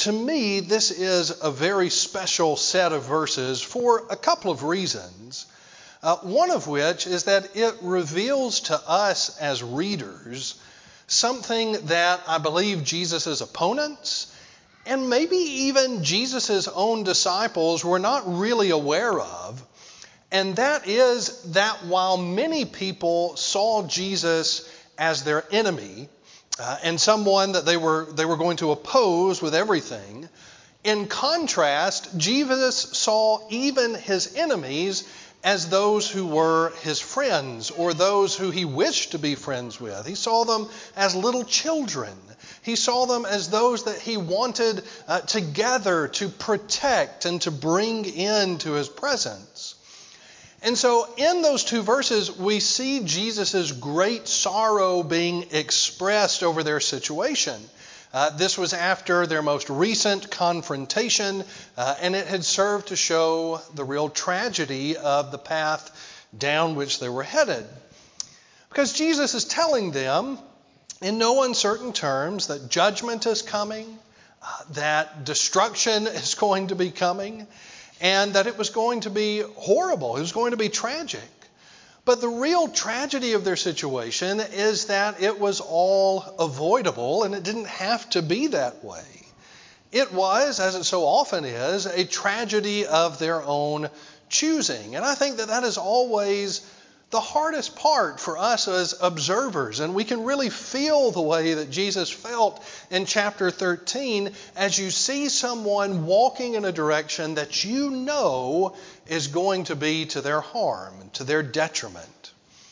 to me, this is a very special set of verses for a couple of reasons. One of which is that it reveals to us as readers something that I believe Jesus' opponents and maybe even Jesus' own disciples were not really aware of. And that is that while many people saw Jesus as their enemy and someone that they were going to oppose with everything, in contrast, Jesus saw even his enemies as those who were his friends or those who he wished to be friends with. He saw them as little children. He saw them as those that he wanted together to protect and to bring into his presence. And so in those two verses, we see Jesus' great sorrow being expressed over their situation. This was after their most recent confrontation, and it had served to show the real tragedy of the path down which they were headed. Because Jesus is telling them in no uncertain terms that judgment is coming, that destruction is going to be coming, and that it was going to be horrible. It was going to be tragic. But the real tragedy of their situation is that it was all avoidable and it didn't have to be that way. It was, as it so often is, a tragedy of their own choosing. And I think that is always the hardest part for us as observers. And we can really feel the way that Jesus felt in chapter 13 as you see someone walking in a direction that you know is going to be to their harm and to their detriment.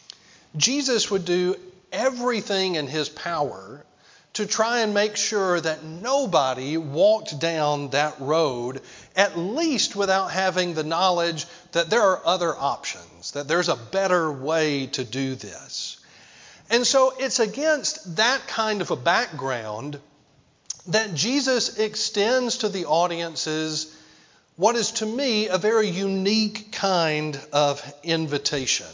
Jesus would do everything in his power to try and make sure that nobody walked down that road, at least without having the knowledge that there are other options, that there's a better way to do this. And so it's against that kind of a background that Jesus extends to the audiences what is to me a very unique kind of invitation.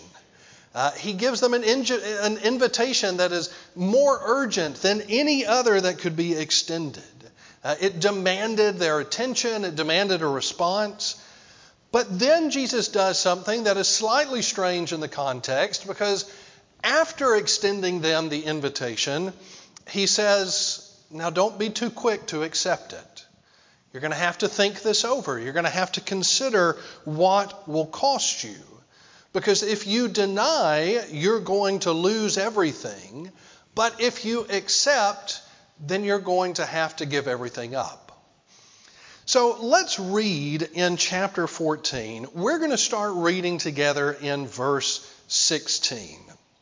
He gives them an invitation that is more urgent than any other that could be extended. It demanded their attention. It demanded a response. But then Jesus does something that is slightly strange in the context, because after extending them the invitation, he says, now don't be too quick to accept it. You're going to have to think this over. You're going to have to consider what will cost you. Because if you deny, you're going to lose everything. But if you accept, then you're going to have to give everything up. So let's read in chapter 14. We're going to start reading together in verse 16.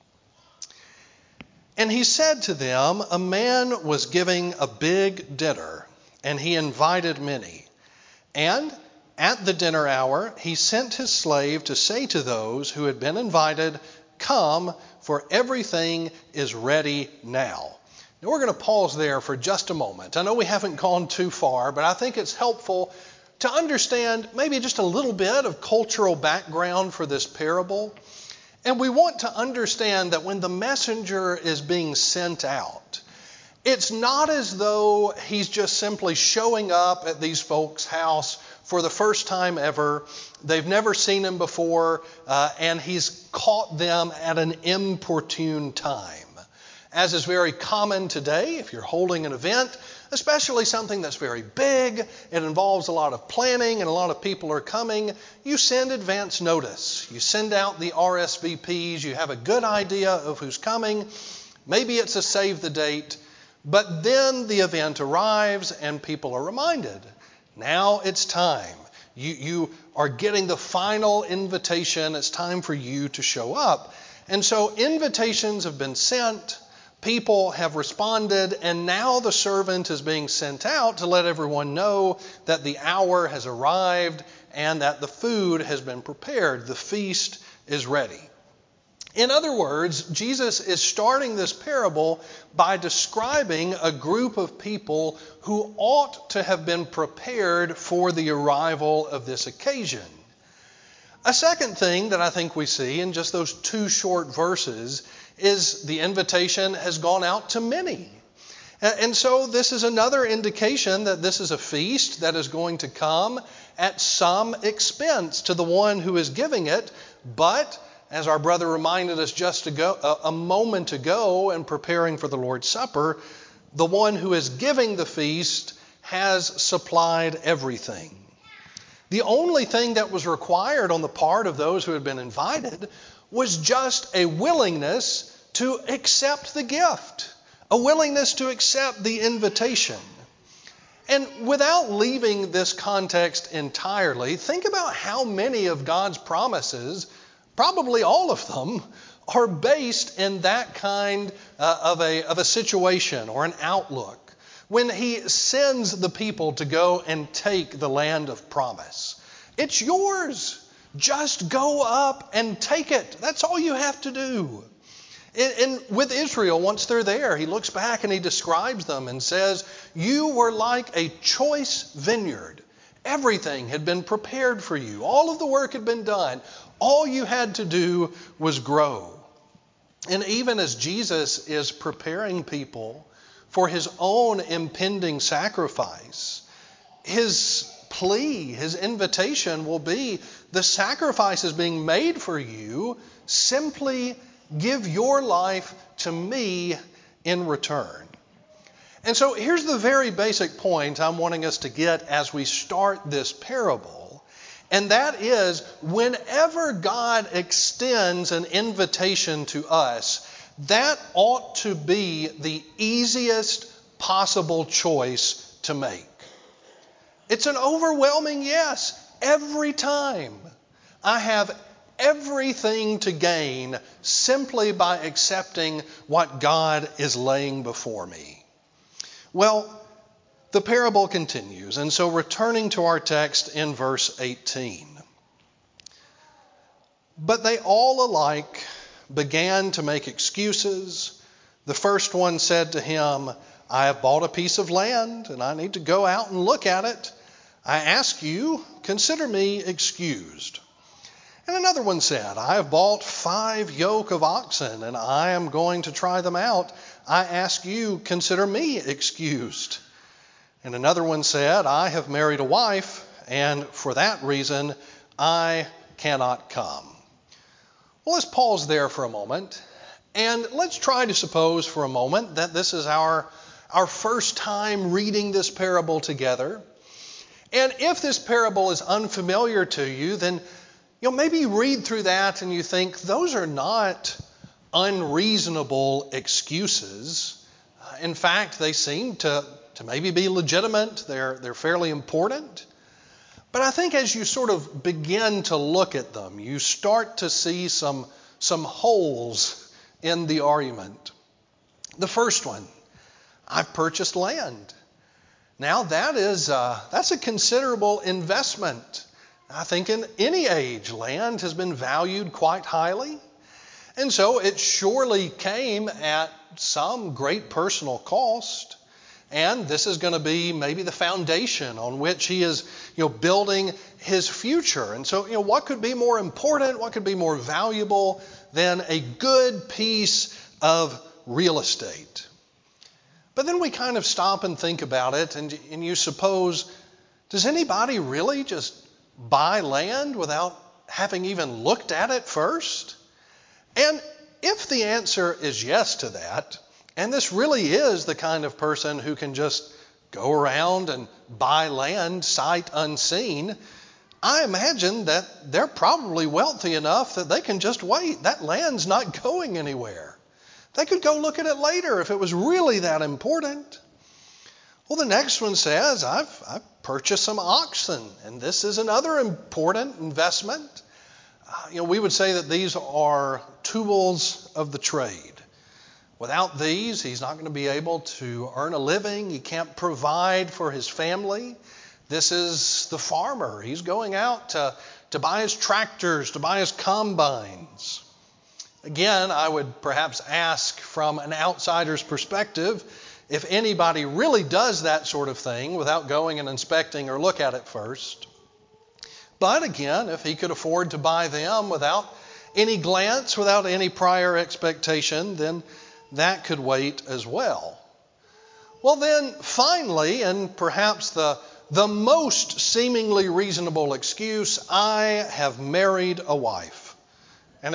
And he said to them, a man was giving a big dinner, and he invited many. And at the dinner hour, he sent his slave to say to those who had been invited, come, for everything is ready now. Now we're going to pause there for just a moment. I know we haven't gone too far, but I think it's helpful to understand maybe just a little bit of cultural background for this parable. And we want to understand that when the messenger is being sent out, it's not as though he's just simply showing up at these folks' house for the first time ever. They've never seen him before, and he's caught them at an inopportune time. As is very common today, if you're holding an event, especially something that's very big, it involves a lot of planning and a lot of people are coming, you send advance notice. You send out the RSVPs, you have a good idea of who's coming. Maybe it's a save the date, but then the event arrives and people are reminded. Now it's time. You are getting the final invitation. It's time for you to show up. And so invitations have been sent. People have responded. And now the servant is being sent out to let everyone know that the hour has arrived and that the food has been prepared. The feast is ready. In other words, Jesus is starting this parable by describing a group of people who ought to have been prepared for the arrival of this occasion. A second thing that I think we see in just those two short verses is the invitation has gone out to many. And so this is another indication that this is a feast that is going to come at some expense to the one who is giving it. But as our brother reminded us just a moment ago in preparing for the Lord's Supper, the one who is giving the feast has supplied everything. The only thing that was required on the part of those who had been invited was just a willingness to accept the gift, a willingness to accept the invitation. And without leaving this context entirely, think about how many of God's promises, probably all of them, are based in that kind of a situation or an outlook. When he sends the people to go and take the land of promise, it's yours. Just go up and take it. That's all you have to do. And with Israel, once they're there, he looks back and he describes them and says, you were like a choice vineyard. Everything had been prepared for you. All of the work had been done. All you had to do was grow. And even as Jesus is preparing people for his own impending sacrifice, his plea, his invitation will be, the sacrifice is being made for you. Simply give your life to me in return. And so here's the very basic point I'm wanting us to get as we start this parable. And that is, whenever God extends an invitation to us, that ought to be the easiest possible choice to make. It's an overwhelming yes every time. I have everything to gain simply by accepting what God is laying before me. Well, the parable continues, and so returning to our text in verse 18. But they all alike began to make excuses. The first one said to him, I have bought a piece of land, and I need to go out and look at it. I ask you, consider me excused. And another one said, I have bought 5 yoke of oxen, and I am going to try them out. I ask you, consider me excused. And another one said, I have married a wife, and for that reason I cannot come. Well, let's pause there for a moment, and let's try to suppose for a moment that this is our first time reading this parable together. And if this parable is unfamiliar to you, then maybe you read through that and you think those are not unreasonable excuses. In fact, they seem to maybe be legitimate. They're fairly important. But I think as you sort of begin to look at them, you start to see some holes in the argument. The first one, I've purchased land. Now that's a considerable investment. I think in any age, land has been valued quite highly. And so it surely came at some great personal cost. And this is going to be maybe the foundation on which he is, building his future. And so, what could be more important, what could be more valuable than a good piece of real estate? But then we kind of stop and think about it, and you suppose, does anybody really just buy land without having even looked at it first? And if the answer is yes to that, and this really is the kind of person who can just go around and buy land sight unseen, I imagine that they're probably wealthy enough that they can just wait. That land's not going anywhere. They could go look at it later if it was really that important. Well, the next one says, I've purchased some oxen, and this is another important investment. We would say that these are tools of the trade. Without these, he's not going to be able to earn a living. He can't provide for his family. This is the farmer. He's going out to buy his tractors, to buy his combines. Again, I would perhaps ask from an outsider's perspective, if anybody really does that sort of thing without going and inspecting or look at it first. But again, if he could afford to buy them without any glance, without any prior expectation, then that could wait as well. Well then, finally, and perhaps the most seemingly reasonable excuse, I have married a wife. And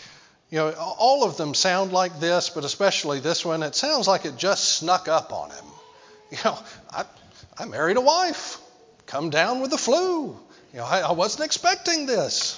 all of them sound like this, but especially this one, it sounds like it just snuck up on him. I married a wife, come down with the flu. I wasn't expecting this.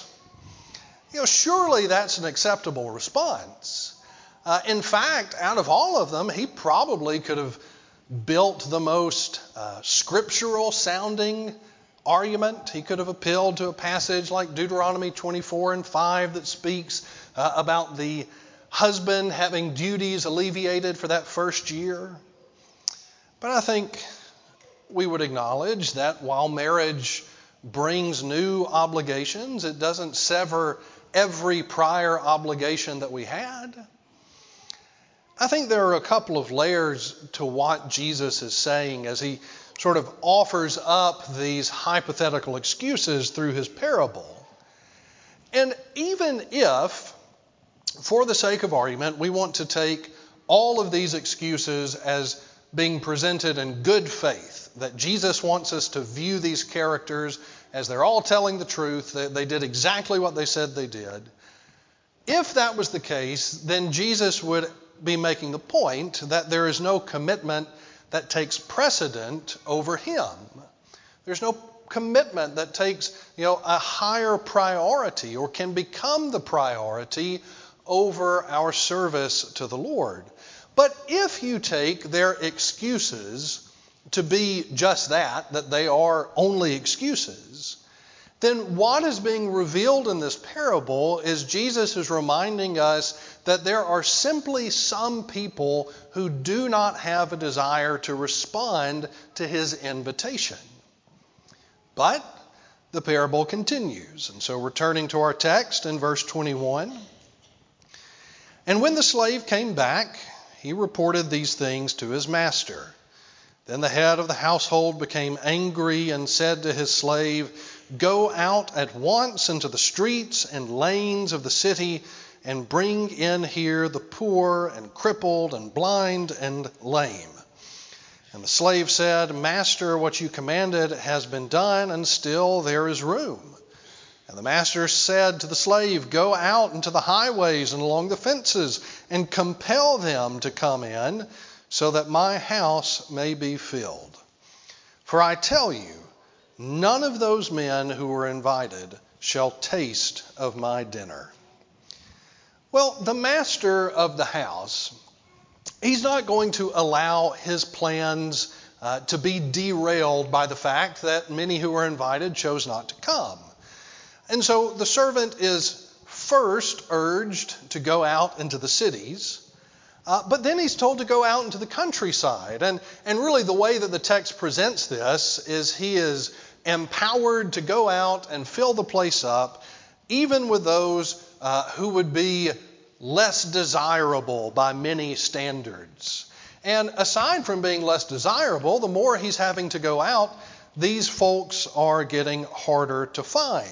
Surely that's an acceptable response. In fact, out of all of them, he probably could have built the most scriptural sounding argument. He could have appealed to a passage like Deuteronomy 24:5 that speaks about the husband having duties alleviated for that first year. But I think we would acknowledge that while marriage brings new obligations, it doesn't sever every prior obligation that we had. I think there are a couple of layers to what Jesus is saying as he sort of offers up these hypothetical excuses through his parable. And even if, for the sake of argument, we want to take all of these excuses as being presented in good faith, that Jesus wants us to view these characters as they're all telling the truth, that they did exactly what they said they did. If that was the case, then Jesus would be making the point that there is no commitment that takes precedent over him. There's no commitment that takes, a higher priority or can become the priority over our service to the Lord. But if you take their excuses to be just that they are only excuses, then what is being revealed in this parable is Jesus is reminding us that there are simply some people who do not have a desire to respond to his invitation. But the parable continues. And so returning to our text in verse 21, and when the slave came back, he reported these things to his master. Then the head of the household became angry and said to his slave, "Go out at once into the streets and lanes of the city and bring in here the poor and crippled and blind and lame." And the slave said, "Master, what you commanded has been done, and still there is room." And the master said to the slave, "Go out into the highways and along the fences and compel them to come in, so that my house may be filled. For I tell you, none of those men who were invited shall taste of my dinner." Well, the master of the house, he's not going to allow his plans to be derailed by the fact that many who were invited chose not to come. And so the servant is first urged to go out into the cities, but then he's told to go out into the countryside. And really the way that the text presents this is he is empowered to go out and fill the place up, even with those who would be less desirable by many standards. And aside from being less desirable, the more he's having to go out, these folks are getting harder to find.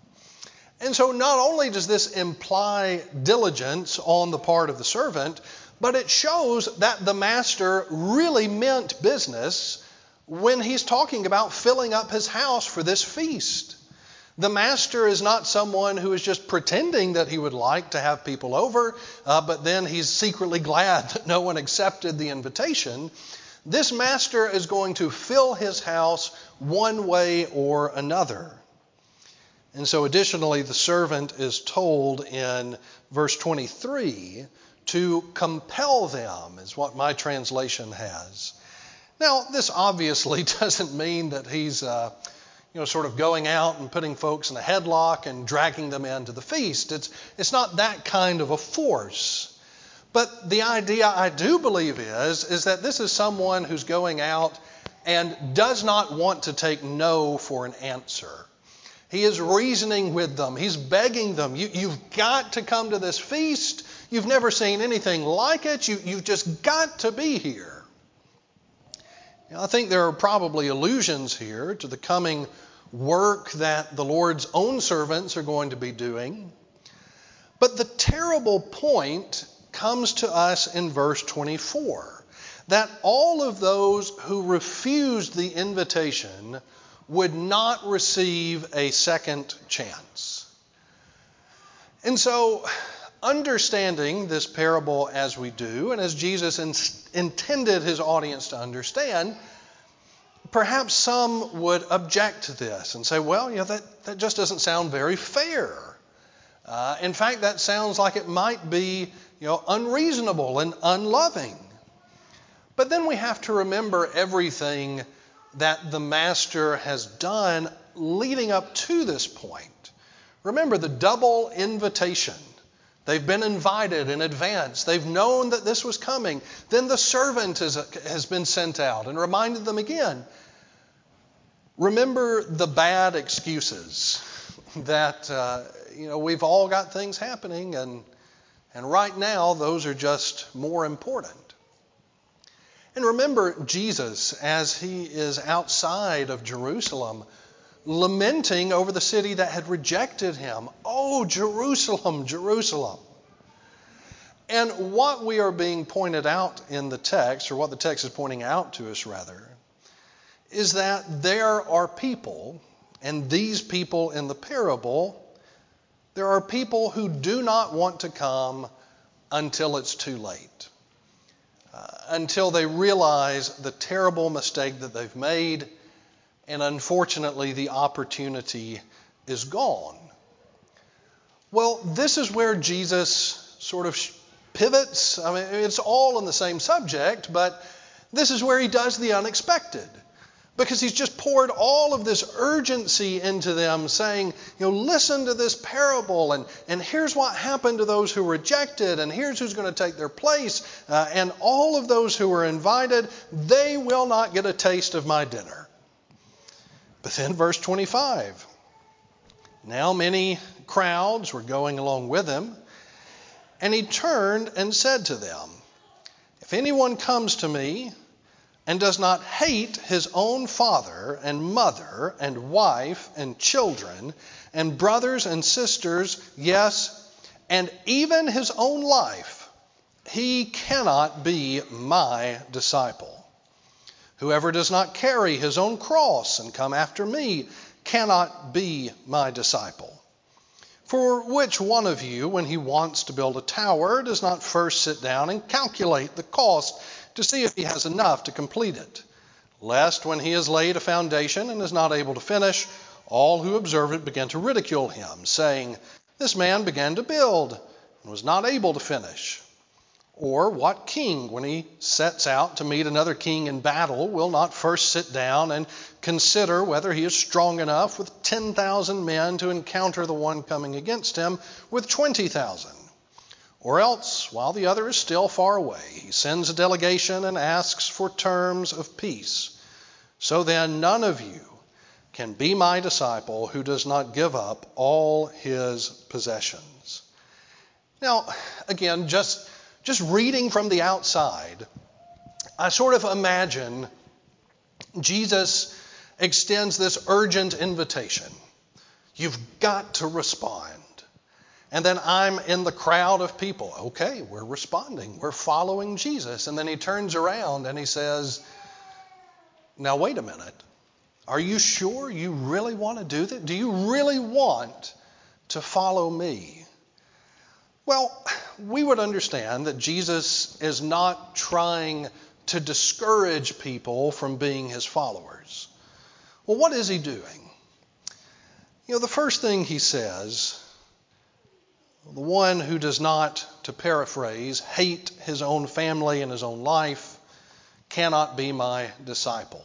And so not only does this imply diligence on the part of the servant, but it shows that the master really meant business when he's talking about filling up his house for this feast. The master is not someone who is just pretending that he would like to have people over, but then he's secretly glad that no one accepted the invitation. This master is going to fill his house one way or another. And so additionally, the servant is told in verse 23 to compel them, is what my translation has. Now, this obviously doesn't mean that he's sort of going out and putting folks in a headlock and dragging them into the feast. It's not that kind of a force. But the idea I do believe is that this is someone who's going out and does not want to take no for an answer. He is reasoning with them. He's begging them. You've got to come to this feast. You've never seen anything like it. You've just got to be here. I think there are probably allusions here to the coming work that the Lord's own servants are going to be doing. But the terrible point comes to us in verse 24. that all of those who refused the invitation would not receive a second chance. And so, understanding this parable as we do, and as Jesus intended his audience to understand, perhaps some would object to this and say, well, that just doesn't sound very fair. In fact, that sounds like it might be, unreasonable and unloving. But then we have to remember everything that the Master has done leading up to this point. Remember the double invitation. They've been invited in advance. They've known that this was coming. Then the servant has been sent out and reminded them again. Remember the bad excuses that, we've all got things happening, and right now those are just more important. And remember Jesus as he is outside of Jerusalem, lamenting over the city that had rejected him. Oh, Jerusalem, Jerusalem. And what we are being pointed out in the text, or what the text is pointing out to us rather, is that there are people, and these people in the parable, there are people who do not want to come until it's too late. Until they realize the terrible mistake that they've made, and unfortunately the opportunity is gone. Well, this is where Jesus sort of pivots. I mean, it's all in the same subject, but this is where he does the unexpected. Because he's just poured all of this urgency into them, saying, listen to this parable, and here's what happened to those who rejected, and here's who's going to take their place, and all of those who were invited, they will not get a taste of my dinner. But then verse 25, now many crowds were going along with him, and he turned and said to them, if anyone comes to me and does not hate his own father and mother and wife and children and brothers and sisters, yes, and even his own life, he cannot be my disciple. Whoever does not carry his own cross and come after me cannot be my disciple. For which one of you, when he wants to build a tower, does not first sit down and calculate the cost to see if he has enough to complete it, lest when he has laid a foundation and is not able to finish, all who observe it begin to ridicule him, saying, this man began to build and was not able to finish. Or what king, when he sets out to meet another king in battle, will not first sit down and consider whether he is strong enough with 10,000 men to encounter the one coming against him with 20,000? Or else, while the other is still far away, he sends a delegation and asks for terms of peace. So then none of you can be my disciple who does not give up all his possessions. Now, again, just reading from the outside, I sort of imagine Jesus extends this urgent invitation. You've got to respond. And then I'm in the crowd of people. Okay, we're responding. We're following Jesus. And then he turns around and he says, now wait a minute. Are you sure you really want to do that? Do you really want to follow me? Well, we would understand that Jesus is not trying to discourage people from being his followers. Well, what is he doing? The first thing he says, the one who does not, to paraphrase, hate his own family and his own life cannot be my disciple.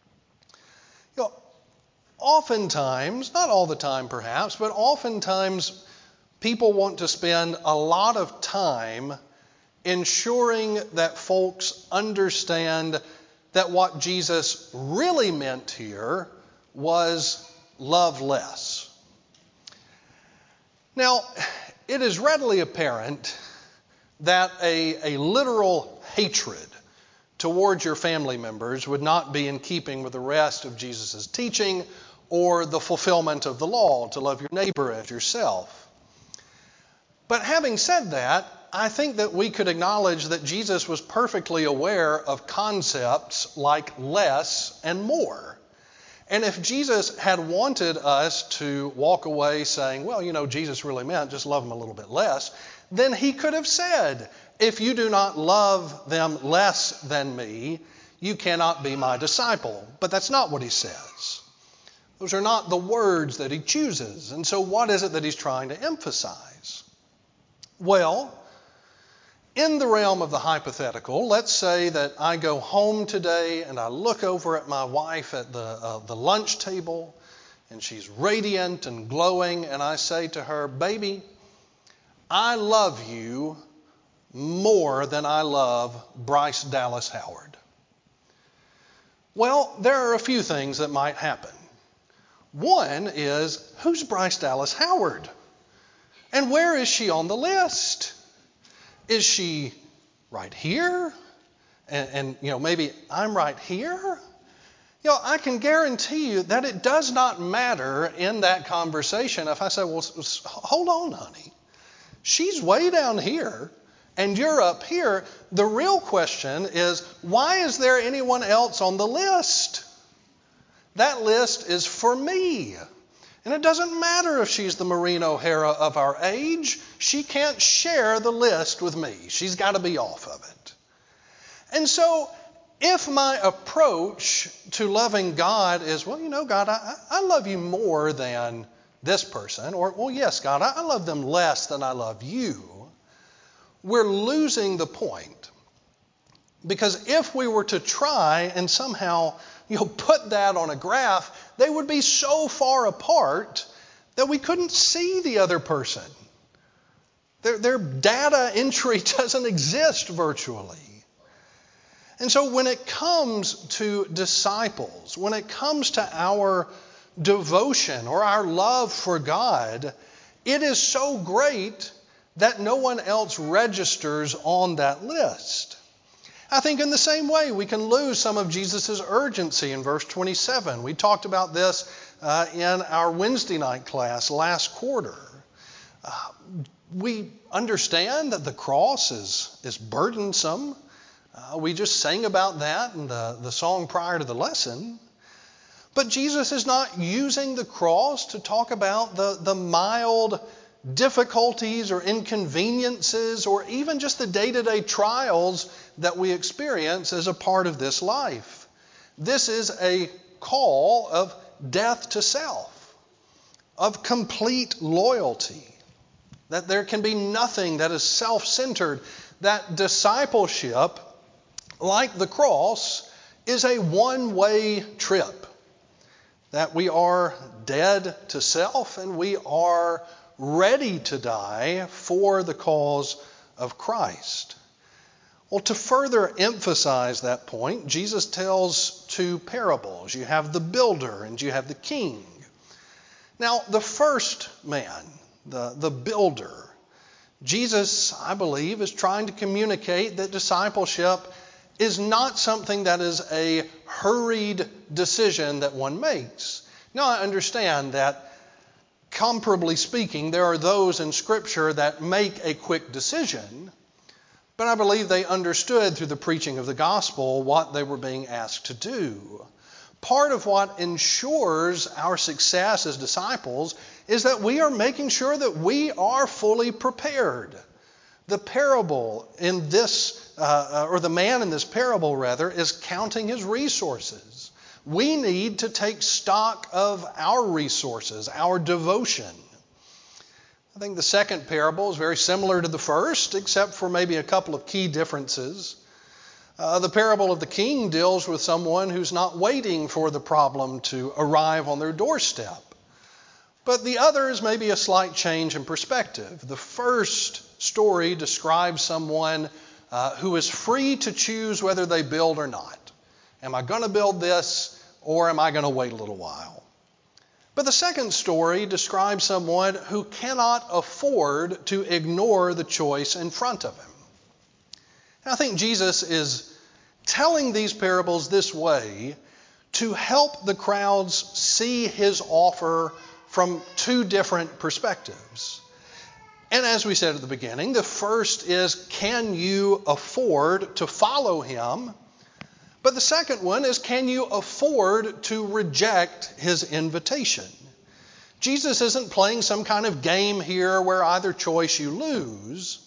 Oftentimes, not all the time perhaps, but oftentimes people want to spend a lot of time ensuring that folks understand that what Jesus really meant here was love less. Now, it is readily apparent that a literal hatred towards your family members would not be in keeping with the rest of Jesus' teaching or the fulfillment of the law to love your neighbor as yourself. But having said that, I think that we could acknowledge that Jesus was perfectly aware of concepts like less and more. And if Jesus had wanted us to walk away saying, well, Jesus really meant just love them a little bit less, then he could have said, if you do not love them less than me, you cannot be my disciple. But that's not what he says. Those are not the words that he chooses. And so what is it that he's trying to emphasize? Well, in the realm of the hypothetical, let's say that I go home today and I look over at my wife at the lunch table, and she's radiant and glowing, and I say to her, baby, I love you more than I love Bryce Dallas Howard. Well, there are a few things that might happen. One is, who's Bryce Dallas Howard? And where is she on the list? Is she right here? And maybe I'm right here? I can guarantee you that it does not matter in that conversation if I say, well, hold on, honey. She's way down here and you're up here. The real question is, why is there anyone else on the list? That list is for me. And it doesn't matter if she's the Maureen O'Hara of our age. She can't share the list with me. She's got to be off of it. And so if my approach to loving God is, well, God, I love you more than this person, or, well, yes, God, I love them less than I love you, we're losing the point. Because if we were to try and somehow put that on a graph, they would be so far apart that we couldn't see the other person. Their data entry doesn't exist virtually. And so when it comes to disciples, when it comes to our devotion or our love for God, it is so great that no one else registers on that list. I think in the same way, we can lose some of Jesus' urgency in verse 27. We talked about this in our Wednesday night class last quarter. We understand that the cross is burdensome. We just sang about that in the song prior to the lesson. But Jesus is not using the cross to talk about the mild difficulties or inconveniences or even just the day-to-day trials that we experience as a part of this life. This is a call of death to self, of complete loyalty, that there can be nothing that is self-centered, that discipleship, like the cross, is a one-way trip, that we are dead to self and we are ready to die for the cause of Christ. Well, to further emphasize that point, Jesus tells two parables. You have the builder and you have the king. Now, the first man, the builder, Jesus, I believe, is trying to communicate that discipleship is not something that is a hurried decision that one makes. Now, I understand that, comparably speaking, there are those in Scripture that make a quick decision, but I believe they understood through the preaching of the gospel what they were being asked to do. Part of what ensures our success as disciples is that we are making sure that we are fully prepared. The parable in this, or the man in this parable rather, is counting his resources. We need to take stock of our resources, our devotion. I think the second parable is very similar to the first, except for maybe a couple of key differences. The parable of the king deals with someone who's not waiting for the problem to arrive on their doorstep. But the other is maybe a slight change in perspective. The first story describes someone who is free to choose whether they build or not. Am I going to build this or am I going to wait a little while? But the second story describes someone who cannot afford to ignore the choice in front of him. And I think Jesus is telling these parables this way to help the crowds see his offer from two different perspectives. And as we said at the beginning, the first is, can you afford to follow him? But the second one is, can you afford to reject his invitation? Jesus isn't playing some kind of game here where either choice you lose.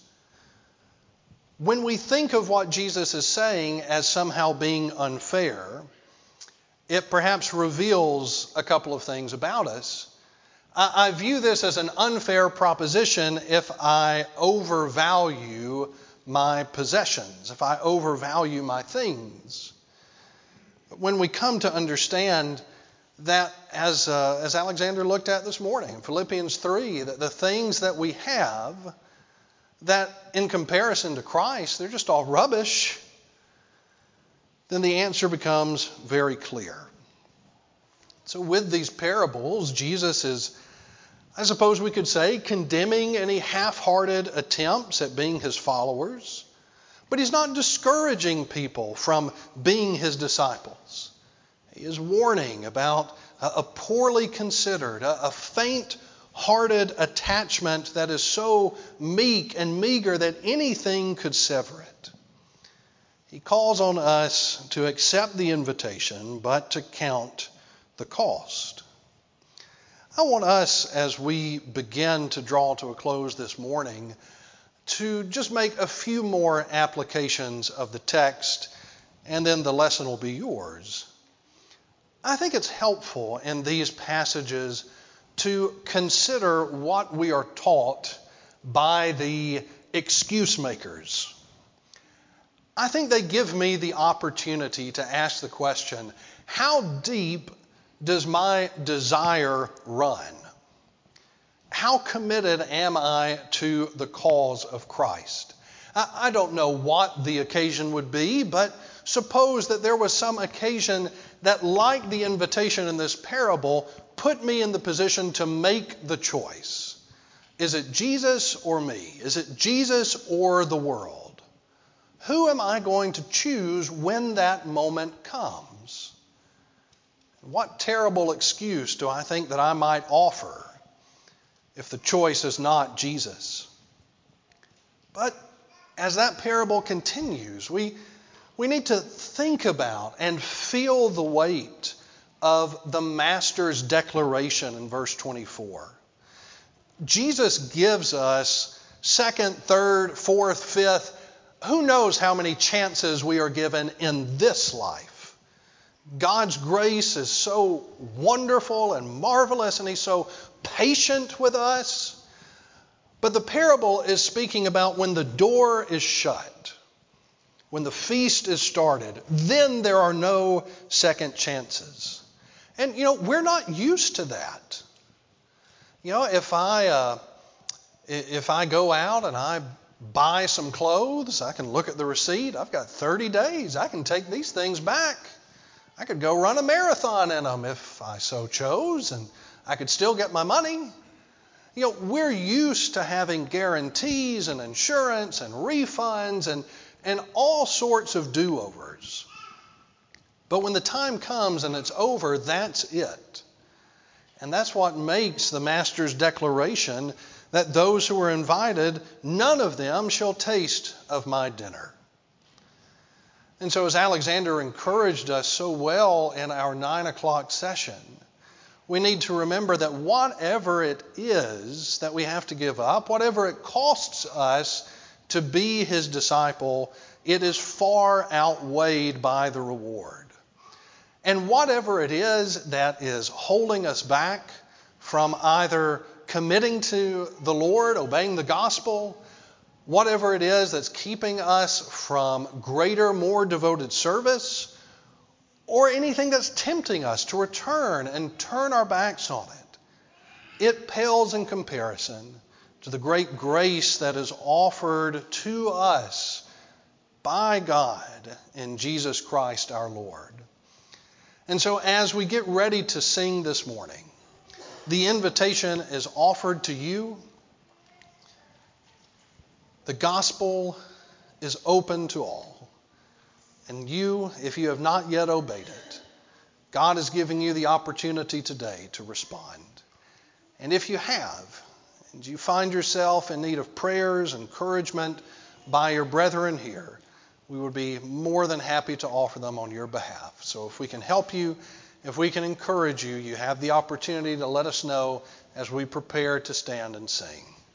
When we think of what Jesus is saying as somehow being unfair, it perhaps reveals a couple of things about us. I view this as an unfair proposition if I overvalue my possessions, if I overvalue my things. When we come to understand that, as Alexander looked at this morning, Philippians 3, that the things that we have, that in comparison to Christ, they're just all rubbish, then the answer becomes very clear. So with these parables, Jesus is, I suppose we could say, condemning any half-hearted attempts at being his followers, but he's not discouraging people from being his disciples. He is warning about a poorly considered, a faint-hearted attachment that is so meek and meager that anything could sever it. He calls on us to accept the invitation, but to count the cost. I want us, as we begin to draw to a close this morning, to just make a few more applications of the text, and then the lesson will be yours. I think it's helpful in these passages to consider what we are taught by the excuse makers. I think they give me the opportunity to ask the question, how deep does my desire run? How committed am I to the cause of Christ? I don't know what the occasion would be, but suppose that there was some occasion that, like the invitation in this parable, put me in the position to make the choice. Is it Jesus or me? Is it Jesus or the world? Who am I going to choose when that moment comes? What terrible excuse do I think that I might offer if the choice is not Jesus? But as that parable continues, we need to think about and feel the weight of the Master's declaration in verse 24. Jesus gives us second, third, fourth, fifth, who knows how many chances we are given in this life. God's grace is so wonderful and marvelous, and he's so patient with us. But the parable is speaking about when the door is shut, when the feast is started, then there are no second chances. And, we're not used to that. If I go out and I buy some clothes, I can look at the receipt. I've got 30 days. I can take these things back. I could go run a marathon in them if I so chose, and I could still get my money. We're used to having guarantees and insurance and refunds and all sorts of do-overs. But when the time comes and it's over, that's it. And that's what makes the Master's declaration that those who are invited, none of them shall taste of my dinner. And so as Alexander encouraged us so well in our 9 o'clock session, we need to remember that whatever it is that we have to give up, whatever it costs us to be his disciple, it is far outweighed by the reward. And whatever it is that is holding us back from either committing to the Lord, obeying the gospel, whatever it is that's keeping us from greater, more devoted service, or anything that's tempting us to return and turn our backs on it pales in comparison to the great grace that is offered to us by God in Jesus Christ our Lord. And so as we get ready to sing this morning, the invitation is offered to you. The gospel is open to all. And you, if you have not yet obeyed it, God is giving you the opportunity today to respond. And if you have, and you find yourself in need of prayers, encouragement by your brethren here, we would be more than happy to offer them on your behalf. So if we can help you, if we can encourage you, you have the opportunity to let us know as we prepare to stand and sing.